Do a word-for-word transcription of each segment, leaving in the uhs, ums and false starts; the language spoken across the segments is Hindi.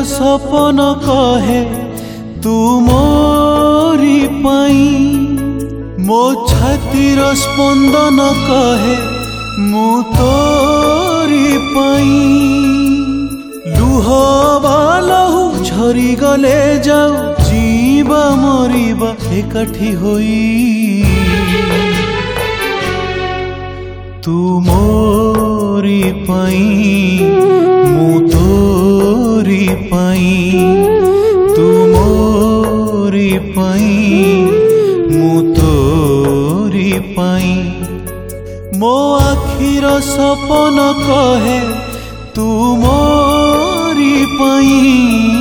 सपन कहे तू मोरी पाई मो छातीर स्पंदन कहे मु तोरी पाई लुह बालहु झरी गले जाऊ जीवा मरिबा एकाठी होई तू मोरी पाई मु तोरी पाई तू मोरी पाई मु तोरी पाई मो आखिर सपन कहे तू मोरी पाई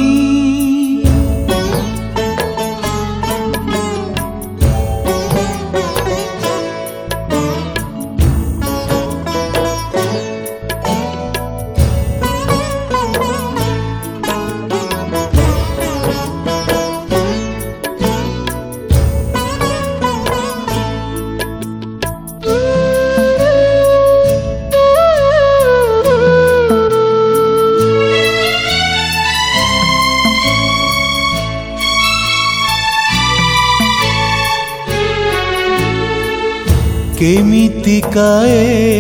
केमिति काए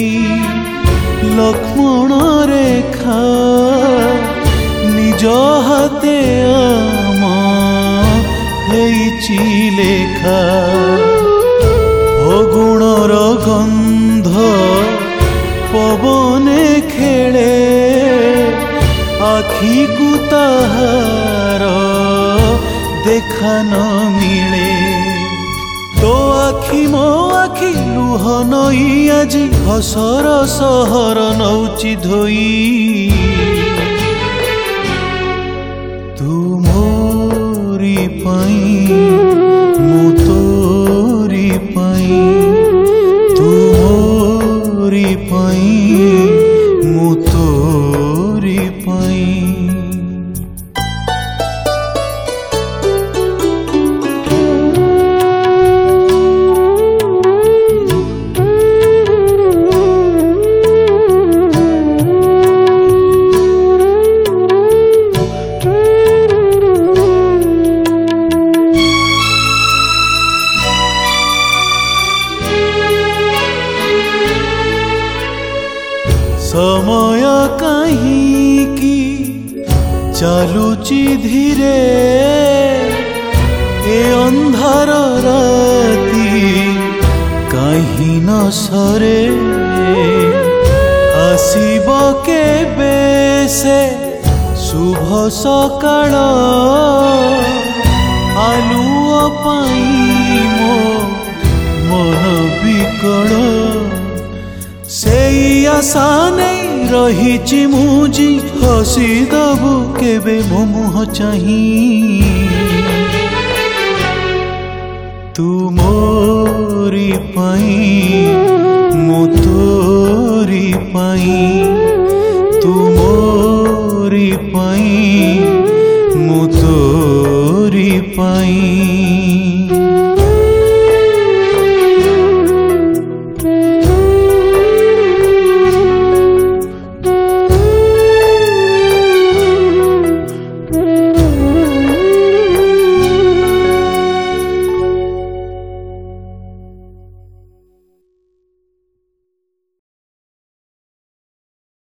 लक्ष्मण रेखा निज हाथे आम हेइछि लेखा अगुणर गंध पवने खेले आखि को ताहार देखा न मिले तो आखि मो आखि लुह नई आज हसर सहर नौची धोई तू मोरी पाई मु तोरी पाई तू मोरी पाई मु तोरी पाई समय कहीं की चालुची धीरे ए अंधार राती कहीं न सरे आसीब केबे से शुभ सकाळ आलुओ पाई मो मन बिकल से आशा नहीं रही मुझी हसी दबु केबे मो मुह चाही तू मोरी पाई मु तोरी पाई तू मोरी पाई मु तोरी पाई।